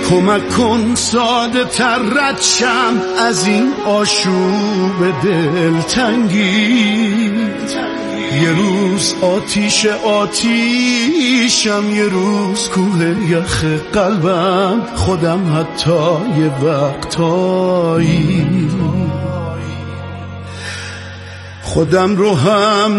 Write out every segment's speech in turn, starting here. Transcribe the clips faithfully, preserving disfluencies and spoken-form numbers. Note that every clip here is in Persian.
کمک کن ساده تر رد شم از این آشوب دلتنگی. یه روز آتیش آتیشم، یه روز کوه یخ قلبم، خودم حتی یه وقتایی خودم رو هم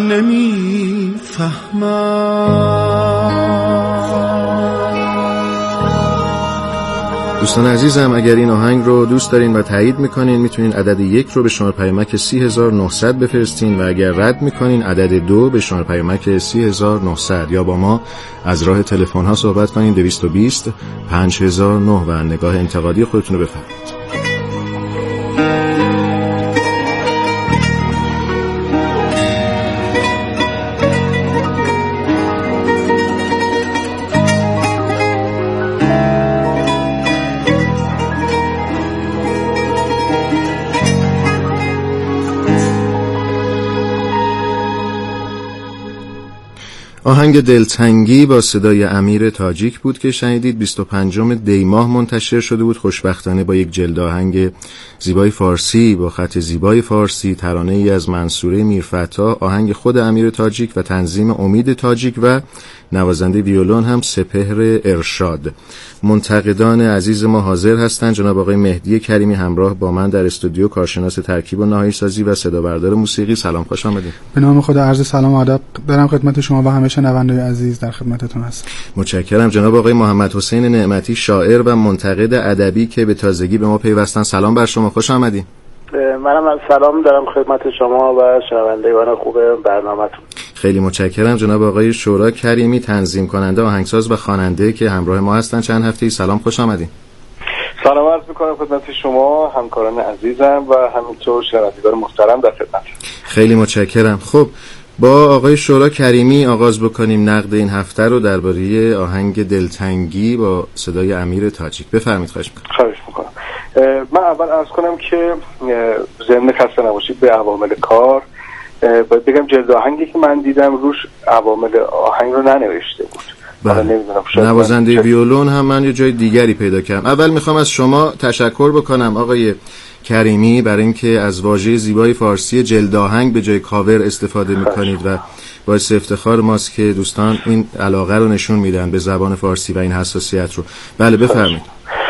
نمیفهمم. دوستان عزیزم، اگر این آهنگ رو دوست دارین و تایید میکنین میتونین عدد یک رو به شماره پیامک سی هزار و نهصد بفرستین و اگر رد میکنین عدد دو به شماره پیامک سی هزار و نهصد، یا با ما از راه تلفن ها صحبت کنین دویست و بیست پنج هزار و نه و نگاه انتقادی خودتون رو بفرمایید. آهنگ دلتنگی با صدای امیر تاجیک بود که شنیدید. بیست و پنجم دی ماه منتشر شده بود، خوشبختانه با یک جلد آهنگ زیبای فارسی با خط زیبای فارسی، ترانه ای از منصوره میرفتا، آهنگ خود امیر تاجیک و تنظیم امید تاجیک و نوازنده ویولون هم سپهر ارشاد. منتقدان عزیز ما حاضر هستند. جناب آقای مهدی کریمی همراه با من در استودیو، کارشناس ترکیب و نهایی سازی و صدا بردار موسیقی. سلام، خوش آمدید. به نام خدا عرض سلام و ادب دارم خدمت شما و همه شنوندگان عزیز، در خدمتتون هستم. متشکرم. جناب آقای محمد حسین نعمتی، شاعر و منتقد ادبی که به تازگی به ما پیوستن، سلام بر شما، خوش آمدید. منم سلام دارم خدمت شما و شنوندگان خوب برنامه‌تون. خیلی متشکرم. جناب آقای شورا کریمی، تنظیم کننده، آهنگساز و خواننده که همراه ما هستن چند هفته‌ای، سلام، خوش آمدید. سلام عرض می‌کنم خدمت شما، همکاران عزیزم و همینطور شنوندگان محترم در خدمت. خیلی متشکرم. خب با آقای شورا کریمی آغاز بکنیم نقد این هفته رو درباره آهنگ دلتنگی با صدای امیر تاجیک. بفرمایید. خواهش می‌کنم. خواهش می‌کنم. من اول عرض کنم که ضمن خسته نباشید به عوامل کار، باید بگم جلد آهنگی که من دیدم روش عوامل آهنگ رو ننوشته بود. بله. نوازنده ویولون هم من یه جای دیگری پیدا کردم. اول میخوام از شما تشکر بکنم آقای کریمی برای اینکه از واژه زیبای فارسی جلد آهنگ به جای کاور استفاده میکنید و باعث افتخار ماست که دوستان این علاقه رو نشون میدن به زبان فارسی و این حساسیت رو. بله بفرمایید.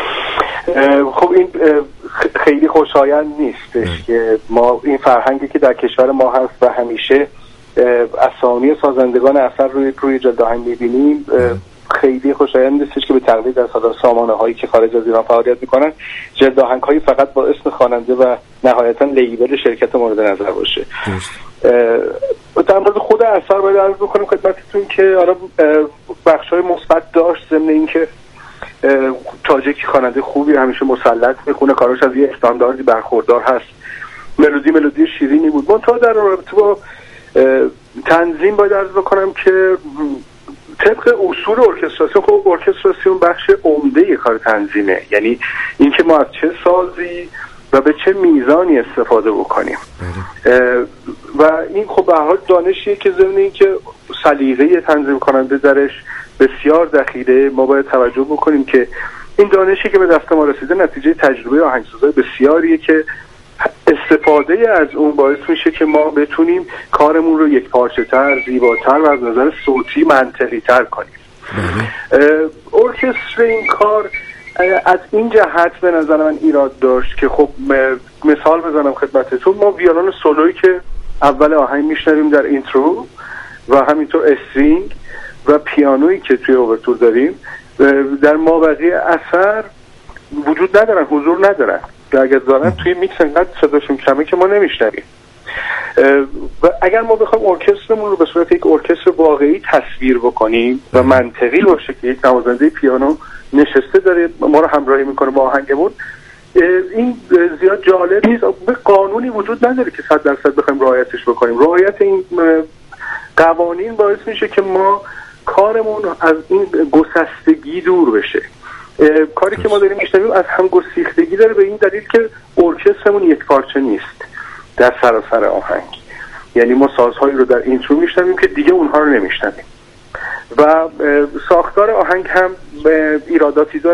خب این خیلی خوشایند نیستش که ما این فرهنگی که در کشور ما هست و همیشه اسامی سازندگان اثر روی روی جلد آهنگ می‌بینیم، خیلی خوشایند نیستش که به تقلید از سامانه هایی که خارج از ایران فعالیت میکنن جلد آهنگ هایی فقط با اسم خواننده و نهایتا لیبل شرکت مورد نظر باشه. در مورد خود اثر باید عرض بکنم خدمتتون که حالا بخش‌های مثبت داشت، ضمن اینکه تاجیک خواننده خوبی، همیشه مسلط میخونه، کاراش از یه استانداردی برخوردار هست، ملودی ملودی شیرینی بود. منتها در رابطه با تنظیم باید عرض بکنم که طبق اصول ارکستراسیون، خب ارکستراسیون بخش عمده کار تنظیمه، یعنی اینکه ما از چه سازی و به چه میزانی استفاده بکنیم و این خب به هر حال دانشیه که ضمن اینکه سلیقه تنظیم کننده درش بسیار دخیله، ما باید توجه بکنیم که این دانشی که به دست ما رسیده نتیجه تجربه آهنگسازای بسیاریه که استفاده از اون باعث میشه که ما بتونیم کارمون رو یک پارچه تر، زیباتر و از نظر صوتی منطقی تر کنیم. ارکستر این کار از این جهت به نظر من ایراد داشت که خب مثال بزنم خدمتتون، ما ویولون سولویی که اول آهنگ میشنویم در اینترو و همینطور استرینگ و پیانویی که توی اوورتور داریم در مابقی اثر وجود ندارن، حضور ندارن و اگر دارن توی میکس انقدر صداشون کمه که ما نمیشنویم. و اگر ما بخوایم ارکسترمون رو به صورت یک ارکستر واقعی تصویر بکنیم و منطقی باشه که یک نوازنده پیانو نشسته داره ما رو همراهی میکنه با آهنگمون، این زیاد جالب نیست. به قانونی وجود نداره که صد درصد بخوایم رعایتش بکنیم. رعایت این قوانین باعث میشه که ما کارمون از این گسستگی دور بشه. کاری که ما داریم میشنویم از هم گسیختگی داره، به این دلیل که ارکسترمون یک پارچه نیست در سراسر آهنگ. یعنی ما سازهایی رو در اینترو میشنویم که دیگه اونها رو نمیشنویم و ساختار آهنگ هم ایراداتی داره.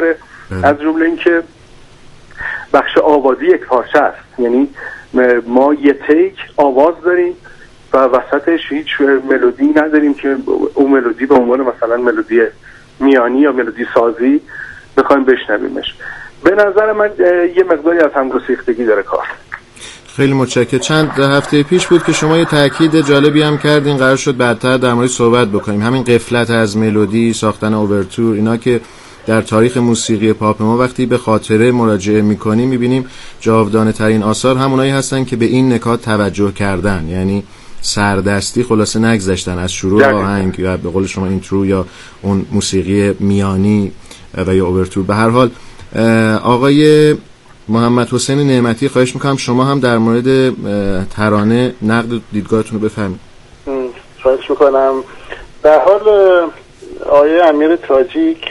از جمله اینکه بخش آوازی یک پارچه است، یعنی ما یه تیک آواز داریم و وسطش هیچ ملودی نداریم که اون ملودی به عنوان مثلا ملودی میانی یا ملودی سازی بخوایم بشنویمش. به نظر من یه مقداری از همگسیختگی داره کار. خیلی متشکرم. چند هفته پیش بود که شما یه تاکید جالبی هم کردین، قرار شد بعدتر در مورد صحبت بکنیم، همین غفلت از ملودی، ساختن اوورتور، اینا که در تاریخ موسیقی پاپ ما وقتی به خاطره مراجعه میکنیم میبینیم جاودانه ترین آثار همونایی هستن که به این نکات توجه کردن، یعنی سردستی خلاصه نگذشتن از شروع آهنگ یا به قول شما اینترو یا اون موسیقی میانی و یا اوورتور. به هر حال آقای محمد حسین نعمتی، خواهش میکنم شما هم در مورد ترانه نقد و دیدگاهتون رو بفرمایید. خواهش میکنم. در حال آقای امیر تاجیک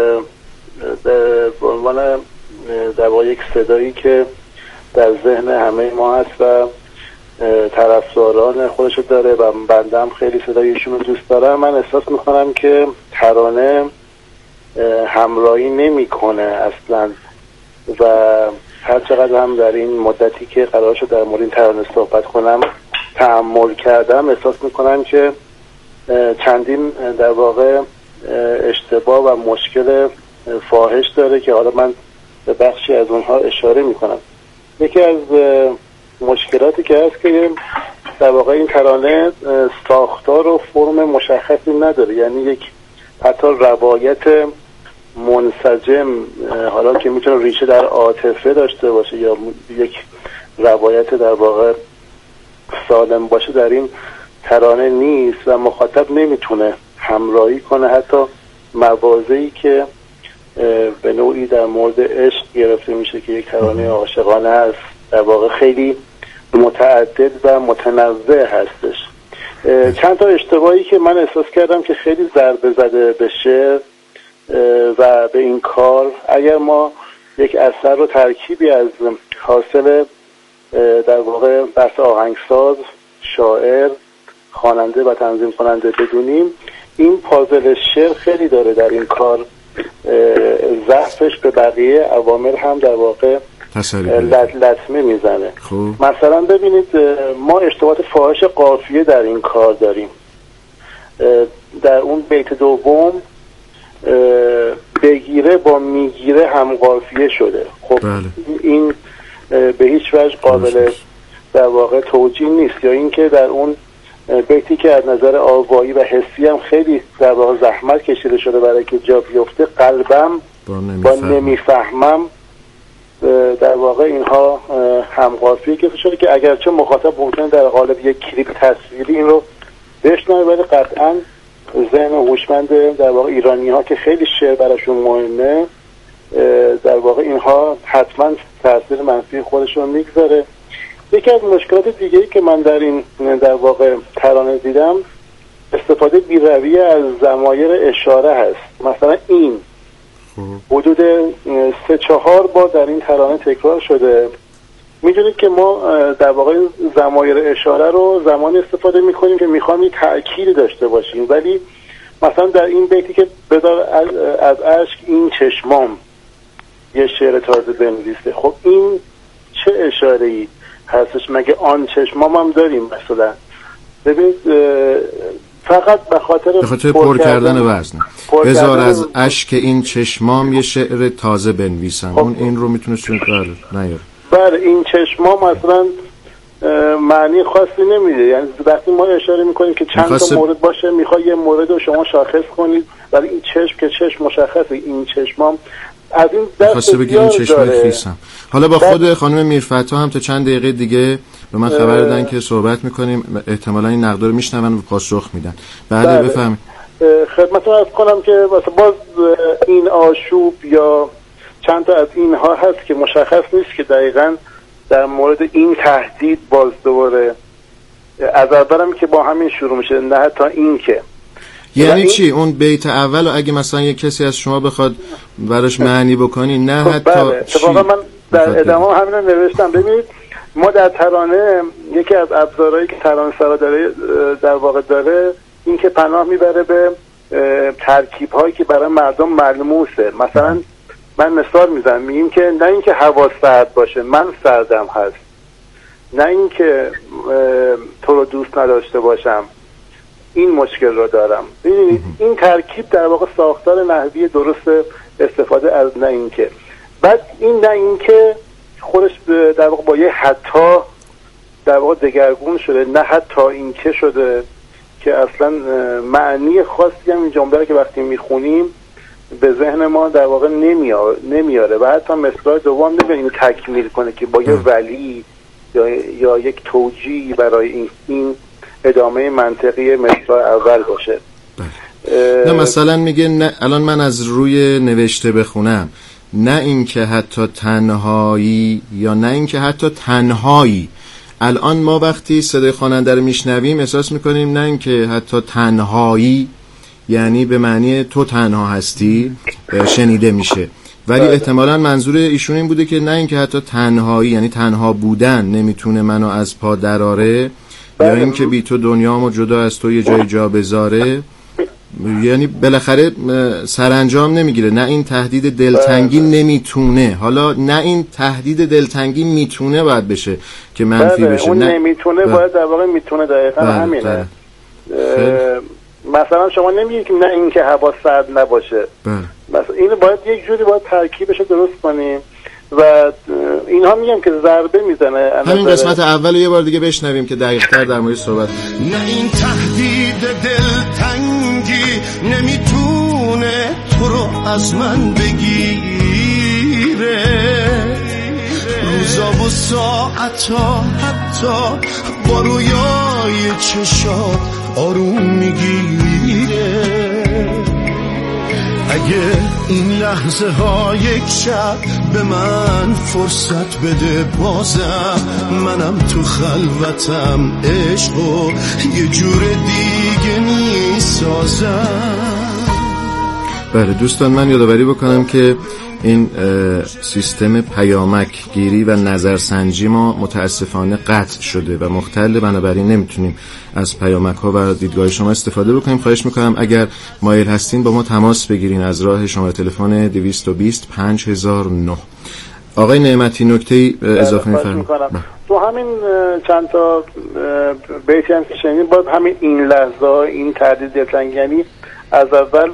به عنوان در واقع یک صدایی که در ذهن همه ما هست و طرفداران خودشو داره و بنده هم خیلی صدایشون رو دوست دارم، من احساس میکنم که ترانه همراهی نمیکنه اصلا و هر چقدر هم در این مدتی که قرار شد در مورد این ترانه صحبت کنم تأمل کردم، احساس میکنم که چندین در واقع اشتباه و مشکل فاحش داره که حالا من به بخشی از اونها اشاره میکنم. یکی از مشکلاتی که هست که در واقع این ترانه ساختار و فرم مشخصی نداره، یعنی یک حتی روایت منسجم، حالا که میتونه ریشه در عاطفه داشته باشه یا یک روایت در واقع سالم باشه، در این ترانه نیست و مخاطب نمیتونه همراهی کنه حتی مواضعی که به نوعی در مورد عشق گرفته میشه که یک ترانه عاشقانه هست در واقع خیلی متعدد و متنوع هستش. چند تا اشتباهی که من احساس کردم که خیلی ضربه زده به شعر و به این کار، اگر ما یک اثر رو ترکیبی از حاصل در واقع بحث آهنگساز، شاعر، خواننده و تنظیم کننده بدونیم، این پازل شعر خیلی داره در این کار ضعفش به بقیه عوامل هم در واقع لطمه میزنه. مثلا ببینید ما اشتباهات فاحش قافیه در این کار داریم. در اون بیت دوم بگیره با میگیره هم قافیه شده. خب بله. این به هیچ وجه قابل در واقع توجیه نیست. یا اینکه در اون بیتی که از نظر آوایی و حسی هم خیلی در واقع زحمت کشیده شده برای که جا بیفته، قلبم با نمیفهمم، در واقع اینها هم قافیه گرفته شده که اگرچه مخاطب ممکنه در قالب یک کلیپ تصویری این رو بشنوه، ولی قطعا ذهن هوشمند در واقع ایرانی ها که خیلی شعر براشون مهمه، در واقع اینها حتما تاثیر منفی خودشون میگذاره. یکی از مشکلات دیگه‌ای که من در این در واقع ترانه دیدم، استفاده بی‌رویه از ضمایر اشاره هست. مثلا این حدود سه چهار بار در این ترانه تکرار شده. میدونید که ما در واقع ضمایر اشاره رو زمانی استفاده میکنیم که میخوام یک تأکید داشته باشیم، ولی مثلا در این بیتی که بذار از اشک این چشمام یه شعر تازه بنویسه، خب این چه اشاره‌ای هستش؟ مگه آن چشمام هم داریم مثلا؟ ببینید فقط به خاطر به خاطر پر کردن وزن بذار از اشک این چشمام یه شعر تازه بنویسم. خب اون این رو میتونستون بله نیار بله این چشمام مثلا معنی خاصی نمیده. یعنی وقتی ما اشاره میکنیم که چند تا مورد باشه، میخوای یه مورد رو شما شاخص کنید، ولی این چشم که چشم مشخصه، این چشمام از این دست بگیر این چشم خیسم. حالا با خود خانم میرفتا هم تا چند دقیقه دیگه به من خبر دادن که صحبت میکنیم، احتمالا این نقد رو میشنون و پاسخ میدن. بعد بله. بفهمید خدمتتون عرض کنم که مثلا باز این آشوب یا چند تا از اینها هست که مشخص نیست که دقیقاً در مورد این تهدید باز دوباره از اولم که با همین شروع میشه، نه حتی این که یعنی این... چی اون بیت اول اگه مثلا یک کسی از شما بخواد براش معنی بکنی، نه حتی بله. اتفاقا من در ادامه همین رو نوشتم. ببینید ما در ترانه یکی از ابزارهایی که ترانه سرا داره در واقع داره این که پناه میبره به ترکیب هایی که برای مردم ملموسه. مثلا من مثال میزنم، میگیم که نه اینکه هوا سرد باشه، من سردم هست، نه اینکه تو رو دوست نداشته باشم، این مشکل رو دارم. ببینید این ترکیب در واقع ساختار نحوی درست استفاده از نه اینکه. بعد این نه اینکه خودش در واقع با یه حتی در واقع دگرگون شده، نه حتی اینکه شده که اصلا معنی خاصی هم این جمله که وقتی میخونیم به ذهن ما در واقع نمیاره, نمیاره. و حتی مصرع دوم نمیاد اینو تکمیل کنه که با یه ولی یا, یا یک توجیه برای این, این ادامه منطقی مصرع اول باشه. نه مثلا میگه نه، الان من از روی نوشته بخونم، نه اینکه حتی تنهایی یا نه اینکه حتی تنهایی. الان ما وقتی صدای خواننده رو میشنویم احساس میکنیم نه اینکه حتی تنهایی یعنی به معنی تو تنها هستی شنیده میشه، ولی احتمالاً منظور ایشون این بوده که نه اینکه حتی تنهایی یعنی تنها بودن نمیتونه منو از پا دراره، یا اینکه بی تو دنیامو جدا از تو یه جای جا بذاره، یعنی بالاخره سرانجام نمیگیره. نه این تهدید دلتنگی نمیتونه، حالا نه این تهدید دلتنگی میتونه باید بشه که منفی بشه. اون نه نمیتونه باید در واقع میتونه، دقیقاً همینه. مثلا شما نمیگید که نه این که هوا سرد نباشه، مثلا اینو باید یک جوری باید ترکیبش رو درست کنیم و اینها میگم که ضربه میزنه. همین قسمت اول یه بار دیگه بشنویم که دقیق‌تر در مورد صحبت. نه این تهدید دلتنگی نمیتونه تو رو از من بگیره، روزا و ساعتا حتی با رویای چشات آروم میگیره. اگه این لحظه ها یک شب به من فرصت بده، بازم منم تو خلوتم عشقو یه جور دیگه میسازم. بله دوستان، من یادآوری بکنم که این سیستم پیامک گیری و نظرسنجی ما متاسفانه قطع شده و مختل، بنابراین نمیتونیم از پیامک ها و دیدگاه شما استفاده بکنیم. خواهش میکنم اگر مایل هستین با ما تماس بگیرین از راه شماره تلفن دویست و بیست پنج هزار و نه. آقای نعمتی نکته اضافه می‌فرمایید؟ تو همین چند تا بیتی هم که شنیدیم، باید همین این لحظه این تردید دلتنگی، یعنی از اول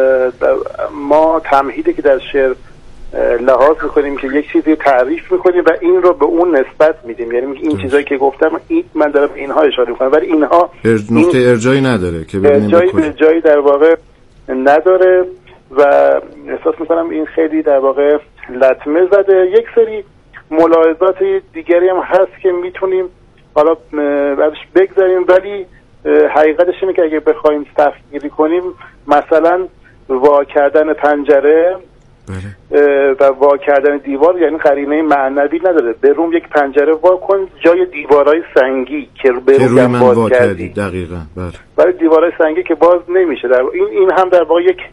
ما تمهیدی که در شعر لحاظ میکنیم که یک چیزی تعریف میکنیم و این رو به اون نسبت میدیم، یعنی این چیزایی که گفتم این من دارم اینها اشاره میکنم، ولی اینها نقطه این ارجایی نداره که ببینیم جایی به جایی در واقع نداره و احساس میکنم این خیلی در واقع لطمه زده. یک سری ملاحظات دیگری هم هست که میتونیم حالا بعدش بگذاریم، ولی حقیقتش اینه که اگه بخوایم تفسیری کنیم، مثلا وا کردن پنجره و وا کردن دیوار یعنی قرینه معنوی نداره. بروم یک پنجره وا کن جای دیوارای سنگی که بروم باز وا کردی، دقیقاً بله، ولی دیوارای سنگی که باز نمیشه. در این این هم در واقع یک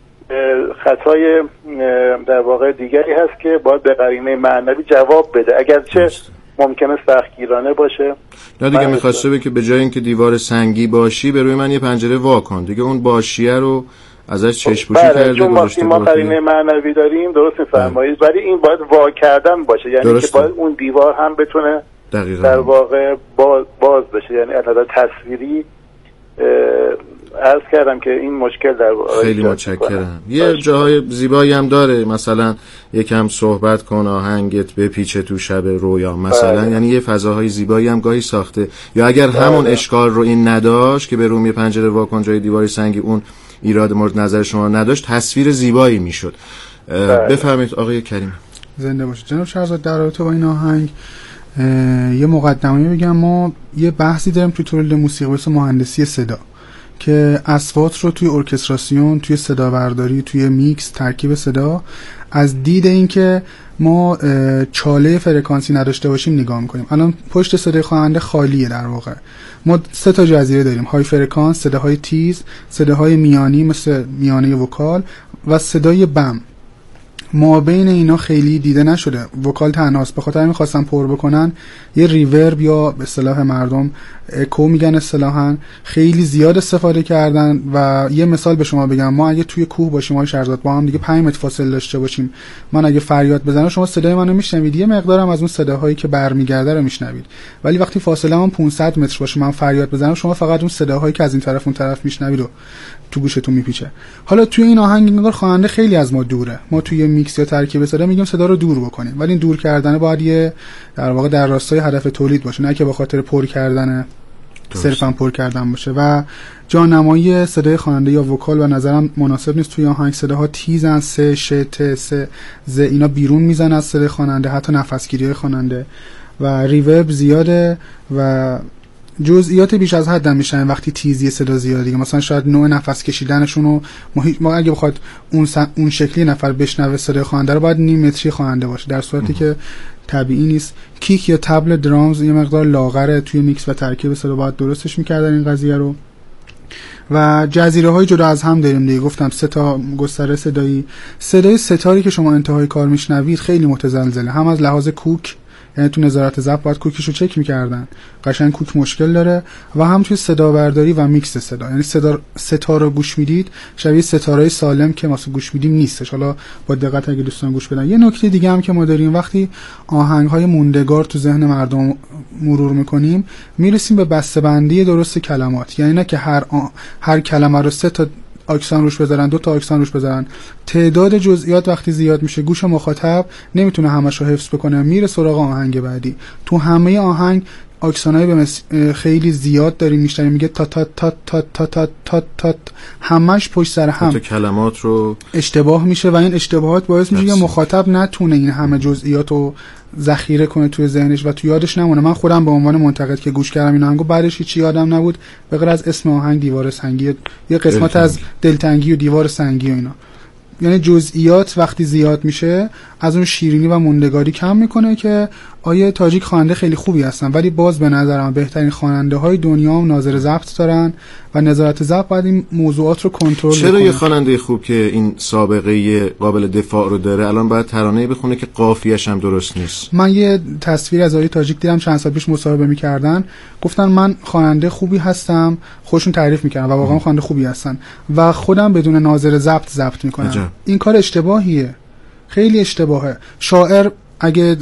خطای در واقع دیگری هست که باید به قرینه معنوی جواب بده، اگرچه ممکنه سختگیرانه باشه. نه دیگه می‌خواسته به که به جای اینکه دیوار سنگی باشی به روی من یه پنجره وا کن، دیگه اون باشیه رو ازش چشم‌پوشی کرده گذاشته. ما قرینه معنوی داریم، درست می‌فرمایید، ولی این باید وا کردن باشه، یعنی درسته. که باید اون دیوار هم بتونه دقیقاً در واقع باز, باز بشه، یعنی از نظر تصویری عرض کردم که این مشکل در واقع. خیلی متشکرم. یه جاهای زیبایی هم داره، مثلا یکم صحبت کن آهنگت بپیچه تو شب رویا مثلا، بله. یعنی یه فضاهای زیبایی هم گاهی ساخته. یا اگر بله. همون اشکال رو این نداشت که به روم یه پنجره واکن جای دیواری سنگی اون ایراد مورد نظر شما نداشت، تصویر زیبایی میشد. بله. بفرمایید آقای کریم. زنده باشید جناب شهرزاد. در رابطه با این آهنگ یه مقدمه بگم. ما یه بحثی داریم توی تولید موسیقی واسه مهندسی صدا که اصوات رو توی ارکستراسیون، توی صدا برداری، توی میکس، ترکیب صدا از دید این که ما چاله فرکانسی نداشته باشیم نگاه میکنیم. الان پشت صدای خواننده خالیه، در واقع ما سه تا جزیره داریم: های فرکانس، صداهای تیز، صداهای میانی مثل میانه وکال و صدای بم. ما بین اینا خیلی دیده نشده، وکال تنهاست. به خاطر همین خواستن پر بکنن یه ریورب یا به اصطلاح مردم اکو میگن اصطلاحاً خیلی زیاد استفاده کردن. و یه مثال به شما بگم، ما اگه توی کوه باشیم آقای شهرزاد با هم دیگه پنج متر فاصله داشته باشیم، من اگه فریاد بزنم شما صدای منو میشنوید، یه مقدارم از اون صداهایی که برمیگرده رو میشنوید. ولی وقتی فاصله من پانصد متر باشه من فریاد بزنم شما فقط اون صداهایی که از این طرف اون طرف میشنوید و تو گوشتون میپیچه. حالا توی این آهنگ انگار خواننده خیلی از ما دوره، ما توی میکس یا ترکیب صدا میگیم صدا رو دور بکنیم، ولی این دور کردن باید یه در واقع در راستای هدف تولید باشه، نه که به خاطر پر کردن صرفا پر کردن باشه. و جانمایی صدای خواننده یا وکال و نظرم مناسب نیست توی آهنگ. صداها تیزن، س ش ت س ز اینا بیرون میزنن از صدای خواننده، حتی نفسگیری خواننده، و ریورب زیاده و جزئیات بیش از حد میشن وقتی تیزی صدا زیاده دیگه. مثلا شاید نوع نفس کشیدنشون رو ما اگه بخواد اون س... اون شکلی نفر بشنوه صدای خواننده رو باید نیم متری خواننده باشه، در صورتی که طبیعی نیست. کیک یا تبل درامز یه مقدار لاغره توی میکس و ترکیب صدا باید درستش میکردن این قضیه رو. و جزیره های جدا از هم داریم دیگه، گفتم سه تا گستره صدایی. صدای ستاری که شما انتهای کار میشنوید خیلی متزلزله، هم از لحاظ کوک، یعنی تو نظارت ضبط باید کوکیشو چک میکردن، قشنگ کوک مشکل داره، و هم توی صدا برداری و میکس صدا، یعنی صدا ستاره رو گوش میدید شبیه ستارهای سالم که ما گوش میدیم نیستش. حالا با دقت اگه دوستان گوش بدن. یه نکته دیگه هم که ما داریم، وقتی آهنگ‌های موندگار تو ذهن مردم مرور میکنیم میرسیم به بسته‌بندی درست کلمات، یعنی نه که هر آ... هر کلمه رو سه تا آکسان روش بذارن، دو تا آکسان روش بذارن. تعداد جزئیات وقتی زیاد میشه گوش مخاطب نمیتونه همش رو حفظ بکنه، میره سراغ آهنگ بعدی. تو همه آهنگ آکسانای بمس... خیلی زیاد داریم میشنویم، میگه تا تا تا تا تا تا تا تا همش پشت سر هم تا کلمات رو اشتباه میشه و این اشتباهات باعث میشه که مخاطب نتونه این همه جزئیات رو ذخیره کنه توی ذهنش و توی یادش نمونه. من خودم به عنوان منتقد که گوش کردم این آهنگو بعدش هیچ یادم نبود به غیر از اسم آهنگ دیوار سنگی، یه قسمت دلتنگی. از دلتنگی و دیوار سنگی و اینا. یعنی جزئیات وقتی زیاد میشه از اون شیرینی و موندگاری کم میکنه. که آیه تاجیک خواننده خیلی خوبی هستن، ولی باز به نظرم بهترین خواننده های دنیا هم ناظر ضبط دارن و نظارت ضبط باید این موضوعات رو کنترل کنه. چرا یه خواننده خوب که این سابقه قابل دفاع رو داره الان باید ترانه‌ای بخونه که قافیه‌ش هم درست نیست؟ من یه تصویر از آیه تاجیک دیدم چند سال پیش مصاحبه می‌کردن، گفتن من خواننده خوبی هستم، خودشون تعریف می‌کردن و واقعا خواننده خوبی هستن و خودم بدون ناظر ضبط ضبط می‌کنم. عجب. این کار اشتباهیه، خیلی اشتباهه. شاعر اگه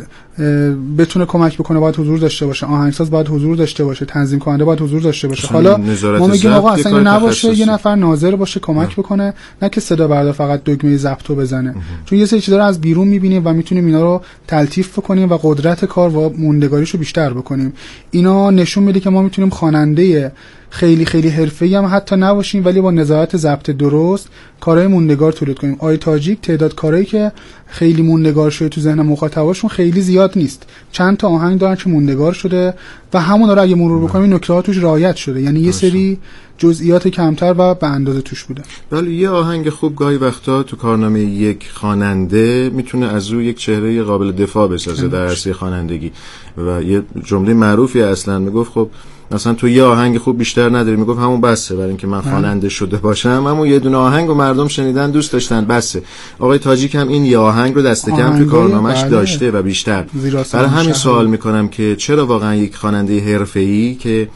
بتونه کمک بکنه باید حضور داشته باشه، آهنگساز باید حضور داشته باشه، تنظیم کننده باید حضور داشته باشه. حالا ما میگیم آقا اصلا نباشه، یه نفر ناظر باشه کمک اه. بکنه، نه که صدا بردار فقط دگمه ضبطو بزنه. اه. چون یه سری چیزا رو از بیرون میبینیم و میتونیم اینا رو تلطیف بکنیم و قدرت کار و موندگاریشو بیشتر بکنیم. اینا نشون میده که ما میتونیم خواننده خیلی خیلی حرفه‌ای هم حتی نباشیم ولی با نظارت ضبط درست کارهای موندگار تولید کنیم. آی تاجیک تعداد کارهایی که خیلی موندگار شده تو ذهن مخاطباشون خیلی زیاد نیست، چند تا آهنگ دارن که موندگار شده و همون رو اگه مرور بکنیم این نکته‌ها توش رعایت شده، یعنی یه سری جزئیات کمتر و به اندازه توش بوده. ولی یه آهنگ خوب گاهی وقتا تو کارنامه یک خواننده میتونه از او یک چهره قابل دفاع بسازه در عرصه خوانندگی. و یه جمله معروفی اصلا میگفت خب مثلا تو یه آهنگ خوب بیشتر نداری، میگفت همون بسه، برای اینکه من خواننده شده باشم همون یه دونه آهنگ و مردم شنیدن دوست داشتن بسه. آقای تاجیک هم این یه آهنگ رو دست کم تو کارنامه‌اش داشته و بیشتر. برای همین سوال میکنم که چرا واقعا یک خواننده حرفه‌ای که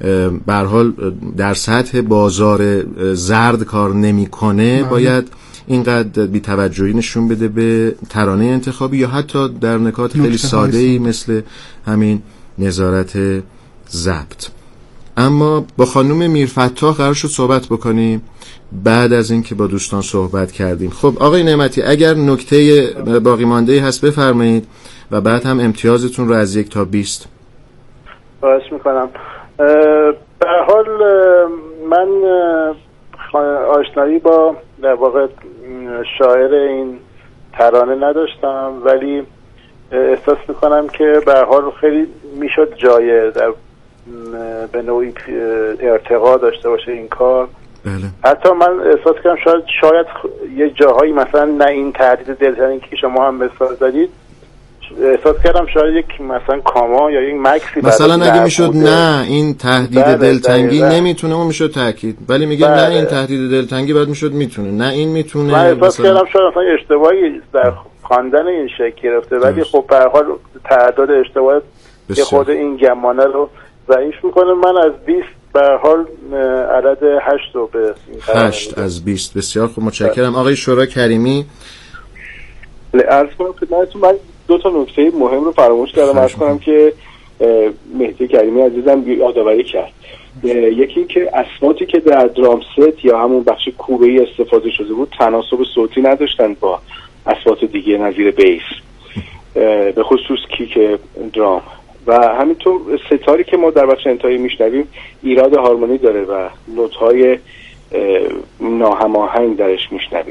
به هر حال در سطح بازار زرد کار نمیکنه باید اینقدر بی‌توجهی نشون بده به ترانه انتخابی یا حتی در نکات خیلی ساده‌ای مثل همین نظارت ضبط. اما با خانم میرفتاح قرار شد صحبت بکنیم بعد از اینکه با دوستان صحبت کردیم. خب آقای نعمتی اگر نکته باقی مانده‌ای هست بفرمایید و بعد هم امتیازتون رو از یک تا بیست. خواهش میکنم. به هر حال من آشنایی با در واقع شاعر این ترانه نداشتم ولی احساس میکنم که به هر حال خیلی میشد جای در به نوعی ارتقا داشته باشه این کار. بله. حتی من احساس کردم شاید شاید یه جاهایی مثلا نه این تهدید دلتنگی که شما هم مثال زدید، احساس کردم شاید یک مثلا کاما یا یک مکسی مثلا اگه میشد نه این تهدید بله دلتنگی بله. نمیتونه اون میشد تاکید، ولی میگه بله. نه این تهدید دلتنگی بعد میشد میتونه، نه این میتونه. من احساس مثلا... کردم شاید مثلا اشتباهی در خواندن این شکل گرفته، ولی خب به هر حال تعداد اشتباهات که خود این گمانه رو ضعیف میکنه. من از بیست به هر حال عدد هشت رو به هشت از بیست. بسیار خوب، متشکرم. آقای شورا کریمی. عرض کنم خدمتتون، من دو تا نکته مهم رو فراموش کردم عرض کنم که مهدی کریمی عزیزم یادآوری کرد. یکی که اصواتی که در درام ست یا همون بخش کوبه‌ای استفاده شده بود تناسب صوتی نداشتن با اصوات دیگه نظیر بیس، به خصوص کیک درام، و همینطور ستاری که ما در بخش انتهایی میشنویم ایراد هارمونی داره و نوت‌های ناهماهنگ درش میشنویم.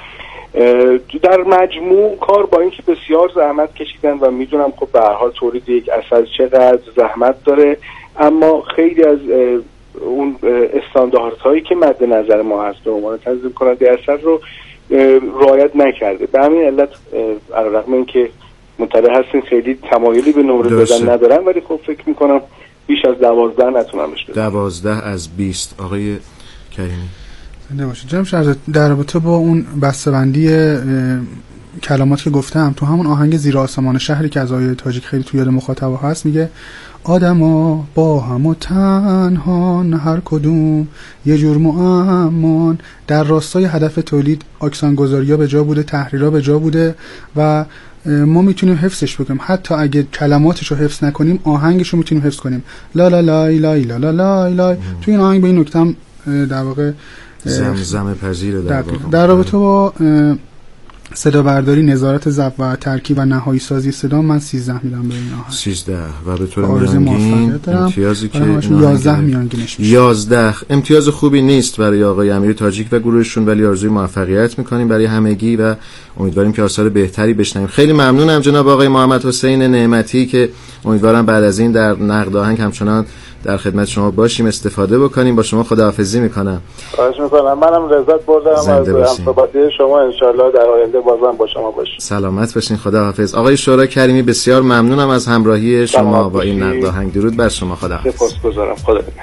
در مجموع کار با اینکه بسیار زحمت کشیدن و میدونم خب به هر حال تولید یک اثر چقدر زحمت داره، اما خیلی از اون استانداردهایی که مد نظر ما هست به عنوان تنظیم کننده اثر رو رعایت نکرده. به همین علت علیرغم اینکه مطلع هستین خیلی تمایلی به نمره دادن ندارن، ولی خب فکر میکنم بیش از دوازده نتونمش بدم. دوازده از بیست. آقای کریمی. زنده باشید. جناب شهرزاد، در رابطه با اون بسته‌بندی کلمات که گفتم تو همون آهنگ زیر آسمان شهری که از آیه تاجیک خیلی تو یاد مخاطب هست، میگه آدما با هم و تنهان هر کدوم یه جور معمان. در راستای هدف تولید آکسان گذاری‌ها به جا بوده، تحریرها به جا بوده و ما میتونیم حفظش بکنیم. حتی اگه کلماتشو حفظ نکنیم آهنگشو میتونیم حفظ کنیم. لا لا لای لای لا لا لای لای. تو این آهنگ به این نکته هم در واقع زمزمه پذیره. در واقع در رابطه با صدا برداری، نظارت ضبط و ترکیب و نهایی سازی صدا من سیزده میدم به این آهنگ. سیزده و به طور میانگین امتیازی که یازده میانگینش میشه. یازده امتیاز خوبی نیست برای آقای امیر تاجیک و گروهشون، ولی آرزوی موفقیت میکنیم برای همگی و امیدواریم که آثار بهتری بشنویم. خیلی ممنونم جناب آقای محمد حسین نعمتی که امیدوارم بعد از این در نقد آهنگ همچنان در خدمت شما باشیم، استفاده بکنیم. با شما خداحافظی میکنم. خواهش میکنم. منم لذت بردم از همصحبتی شما. انشالله در آینده بازم با شما باشیم. سلامت باشین. خداحافظ. آقای شورا کریمی بسیار ممنونم از همراهی شما با این نقد آهنگ. درود بر شما. خداحافظ. سپاسگزارم. خدا نگهدار.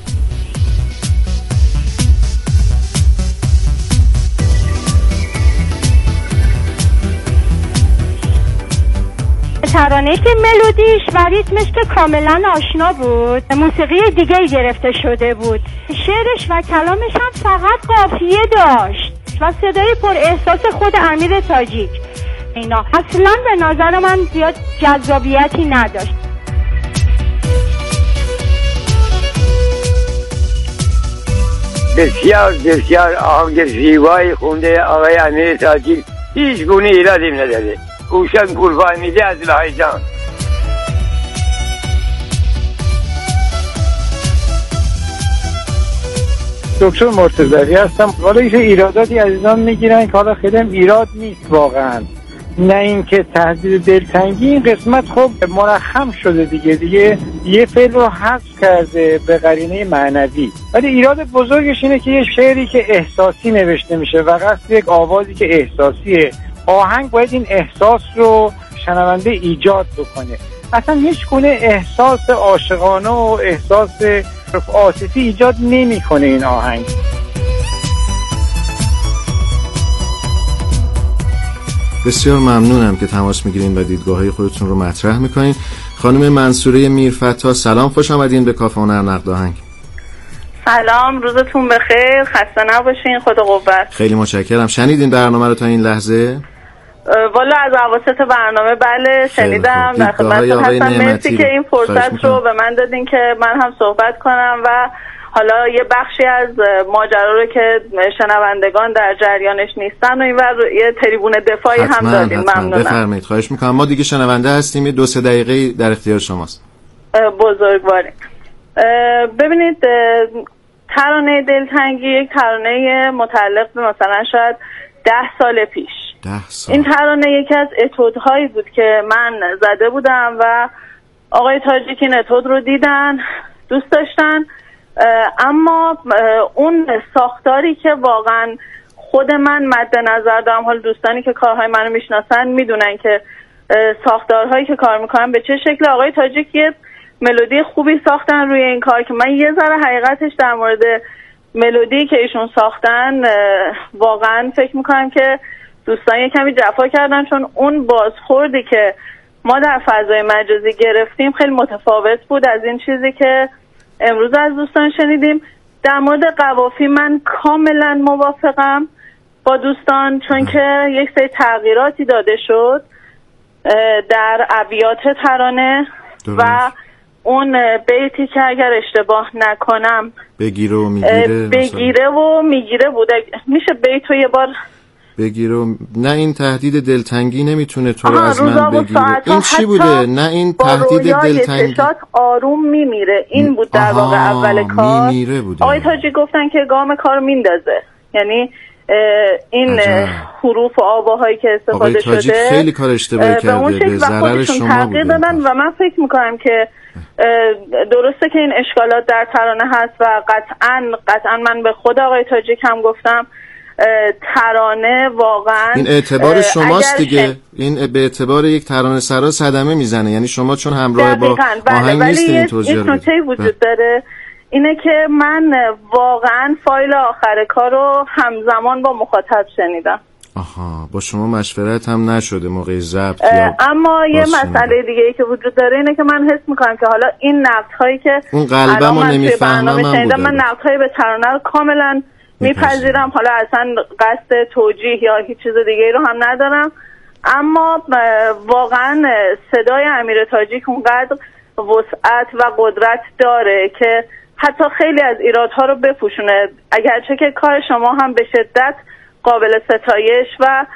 ترانه که ملودیش و ریتمش که کاملا آشنا بود، موسیقی دیگه گرفته شده بود، شعرش و کلامش هم فقط قافیه داشت و صدای پر احساس خود امیر تاجیک. اینا اصلا به نظر من زیاد جذابیتی نداشت. بسیار بسیار آهنگ زیبایی خونده آقای امیر تاجیک، هیچ گونه ایرادی نداره. گوشم قربان میده از لای جان. دکتر مرتضوی هستم. حالا این ایراداتی عزیزان میگیرن که حالا خیلی هم ایراد نیست واقعا، نه اینکه تهدید دلتنگی. این قسمت خب مرخم شده دیگه دیگه یه فعل رو حذف کرده به قرینه معنوی، ولی ایراد بزرگش اینه که یه شعری که احساسی نوشته میشه و قصد یک آوازی که احساسیه، آهنگ باید این احساس رو شنونده ایجاد بکنه. اصلا هیچ گونه احساس عاشقانه و احساس عاطفی ایجاد نمیکنه این آهنگ. بسیار ممنونم که تماس میگیرین و دیدگاه‌های خودتون رو مطرح میکنین. خانم منصوره میرفتا سلام، خوش آمدین به کافه هنر نقد آهنگ. سلام، روزتون بخیر، خسته نباشین، خدا قوت. خیلی متشکرم. شنیدین برنامه رو تا این لحظه؟ والا از اواسط برنامه بله شنیدم. در خدمتتون هستم. مرسی که این فرصت رو به من دادین که من هم صحبت کنم و حالا یه بخشی از ماجرا رو که شنوندگان در جریانش نیستن و اینور یه تریبون دفاعی هم دادین. ممنونم. بفرمایید. خواهش میکنم. ما دیگه شنونده هستیم. دو سه دقیقه در اختیار شماست. بزرگواری. ببینید، ترانه دلتنگی یک ترانه متعلق به مثلا شاید ده سال پیش. ده سال. این ترانه یکی از اتودهایی بود که من زده بودم و آقای تاجیک این اتود رو دیدن، دوست داشتن، اما اون ساختاری که واقعا خود من مد نظر دارم، حال دوستانی که کارهای منو میشناسن میدونن که ساختارهایی که کار میکنم به چه شکل. آقای تاجیک یه ملودی خوبی ساختن روی این کار که من یه ذره حقیقتش در مورد ملودی که ایشون ساختن واقعا فکر میکنم که دوستان یه کمی جفا کردن، چون اون بازخوردی که ما در فضای مجازی گرفتیم خیلی متفاوت بود از این چیزی که امروز از دوستان شنیدیم. در مورد قوافی من کاملا موافقم با دوستان، چون که یک سری تغییراتی داده شد در ابیات ترانه و اون بیتی که اگر اشتباه نکنم بگیره و میگیره بگیره و میگیره بوده، میشه بیتو یه بار بگیره و... نه این تهدید دلتنگی نمیتونه تو رو از من بگیره. این چی بوده؟ نه این تهدید دلتنگی آروم میمیره، این بود در واقع اول کار. آقای تاجی گفتن که گام کار میندازه، یعنی این عجب. حروف و آواهایی که استفاده شده خیلی کار اشتباهی کرده، به ضرر شما بوده دادن و من فکر میکنم که درسته که این اشکالات در ترانه هست و قطعا قطعا من به خود آقای تاجیک هم گفتم ترانه واقعا این اعتبار شماست دیگه شن... این به اعتبار یک ترانه سرا صدمه میزنه، یعنی شما چون همراه با آهنگ نیستین این توجیه رو. نکته وجود داره اینه که من واقعا فایل آخر کار رو همزمان با مخاطب شنیدم. آها، با شما مشورت هم نشده موقع ضبط؟ اما یه مسئله دیگه ای که وجود داره اینه که من حس میکنم که حالا این نقد هایی که اون قلبمو نمیفهمم، من, من نقد هایی به ترانه رو کاملا میپذیرم، حالا اصلا قصد توجیه یا هیچ چیز دیگه رو هم ندارم، اما واقعا صدای امیر تاجیک اونقدر وسعت و قدرت داره که حتی خیلی از ایرادها رو بپوشونه، اگرچه که کار شما هم به شدت قابل ستایش و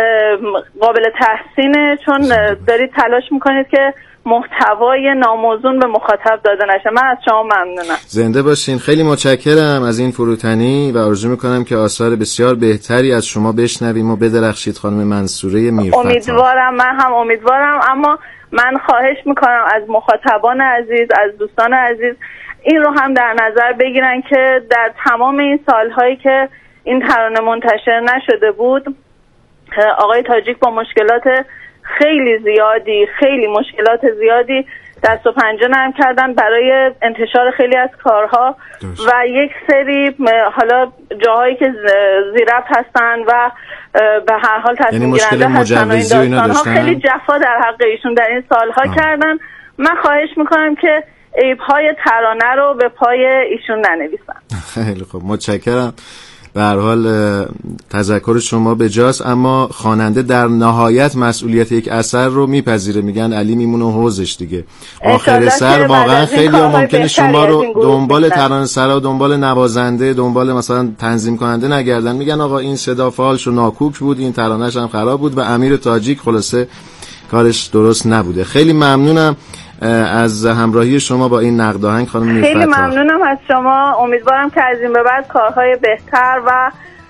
قابل تحسینه، چون دارید تلاش میکنید که محتوای ناموزون به مخاطب داده نشه. من از شما ممنونم. زنده باشین. خیلی متشکرم از این فروتنی و آرزو میکنم که آثار بسیار بهتری از شما بشنویم و بدرخشید خانم منصوره میرفتا. امیدوارم، من هم امیدوارم، اما من خواهش میکنم از مخاطبان عزیز، از دوستان عزیز این رو هم در نظر بگیرن که در تمام این سالهایی که این ترانه منتشر نشده بود آقای تاجیک با مشکلات خیلی زیادی خیلی مشکلات زیادی دست و پنجه نرم کردن برای انتشار خیلی از کارها دوست. و یک سری حالا جاهایی که زیرفت هستن و به هر حال تصمیم گیرنده هستن و این داستانها خیلی جفا در حق ایشون در این سالها آه. کردن. من خواهش میکنم که عیب‌های ترانه رو به پای ایشون ننویسن. خیلی خوب، متشکرم. به هر حال تذکر شما به جاست، اما خواننده در نهایت مسئولیت یک اثر رو میپذیره، میگن علی میمونه حوزش دیگه آخر سر. واقعا خیلی ممکنه شما رو دنبال ترانه سرا و دنبال نوازنده، دنبال مثلا تنظیم کننده نگردن، میگن آقا این صدا فالش و ناکوک بود، این ترانه‌ش هم خراب بود و امیر تاجیک خلاصه کارش درست نبوده. خیلی ممنونم از همراهی شما با این نقد آهنگ خانم میرفتا. خیلی ممنونم از شما. امیدوارم که از این به بعد کارهای بهتر و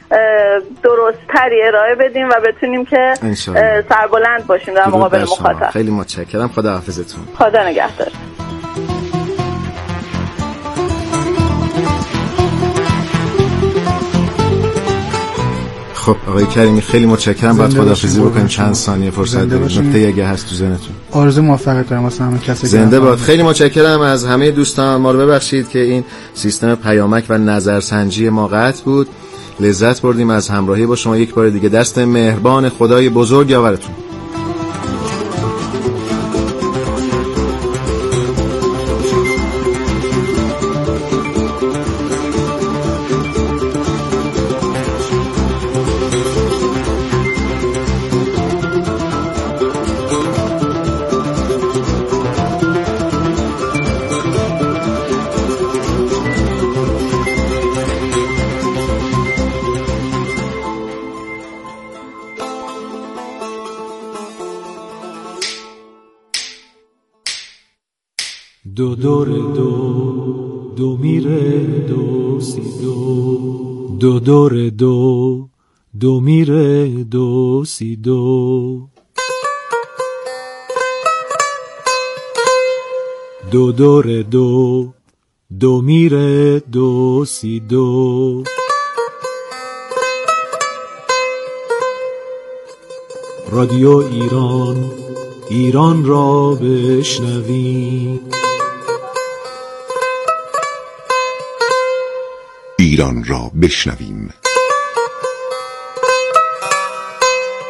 درست‌تری ارائه بدیم و بتونیم که سربلند باشیم در مقابل مخاطب. خیلی متشکرم. خدا حافظتون. خدا نگهدار. خب آقای کریمی خیلی متشکرم. باید خداحافظی بکنیم چند ثانیه فرصت دارید. نکته اگه هست تو ذهنتون. آرزو موفقیت دارم واسه همه کسی. زنده باد. خیلی متشکرم از همه دوستان. ما رو ببخشید که این سیستم پیامک و نظرسنجی ما قطع بود. لذت بردیم از همراهی با شما. یک بار دیگه دست مهربان خدای بزرگ یاورتون. دو دور دو دو میره دو سی دو دو دور دو دو میره دو سی دو دو دور دو دو میره دو سی دو رادیو ایران ایران را بشنوی ایران را بشنویم.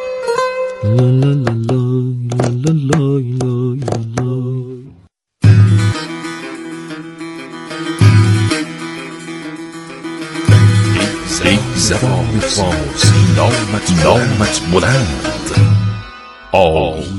لا لا لا لا لا لا لا لا. زبان فارسی نامت نامت بلند